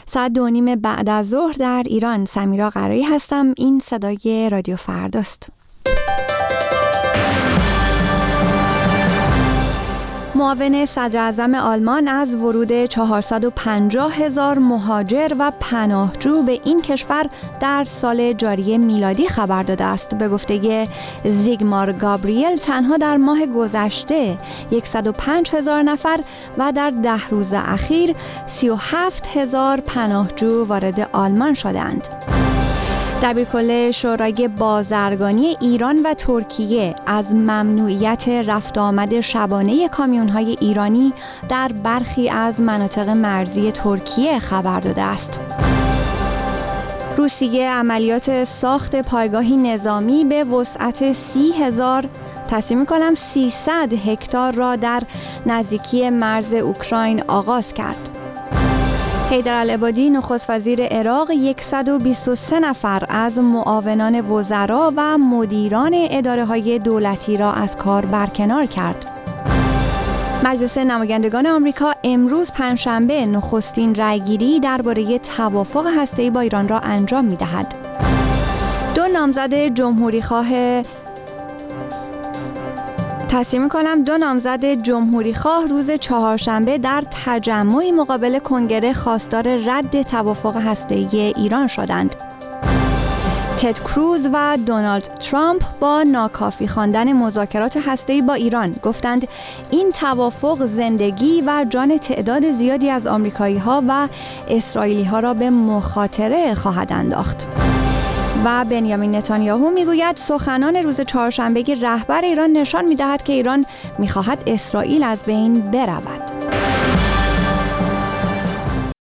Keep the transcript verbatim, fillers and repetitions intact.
ساعت دو نیم بعد از ظهر در ایران. سمیرا قرایی هستم. این صدای رادیو فرداست. معاون صدر اعظم آلمان از ورود چهارصد و پنجاه هزار مهاجر و پناهجو به این کشور در سال جاری میلادی خبر داده است. به گفته زیگمار گابریل تنها در ماه گذشته صد و پنج هزار نفر و در ده روز اخیر سی و هفت هزار پناهجو وارد آلمان شدند. دبیرکل شورای بازرگانی ایران و ترکیه از ممنوعیت رفت آمد شبانه کامیون‌های ایرانی در برخی از مناطق مرزی ترکیه خبر داده است. روسیه عملیات ساخت پایگاهی نظامی به وسعت سی هزار تصمیم کنم سیصد هکتار را در نزدیکی مرز اوکراین آغاز کرد. حیدرالعبادی نخست وزیر عراق صد و بیست و سه نفر از معاونان وزرا و مدیران اداره‌های دولتی را از کار برکنار کرد. مجلس نمایندگان آمریکا امروز پنجشنبه نخستین رأیگیری درباره توافق هسته‌ای با ایران را انجام می‌دهد. دو نامزد جمهوری‌خواه تصمیم کنم دو نامزد جمهوری خواه روز چهارشنبه در تجمعی مقابل کنگره خواستار رد توافق هسته‌ای ایران شدند. تد کروز و دونالد ترامپ با ناکافی خواندن مذاکرات هسته‌ای با ایران گفتند این توافق زندگی و جان تعداد زیادی از آمریکایی‌ها و اسرائیلی‌ها را به مخاطره خواهد انداخت. و بنیامین نتانیاهو میگوید سخنان روز چهارشنبه رهبر ایران نشان می‌دهد که ایران می‌خواهد اسرائیل از بین برود.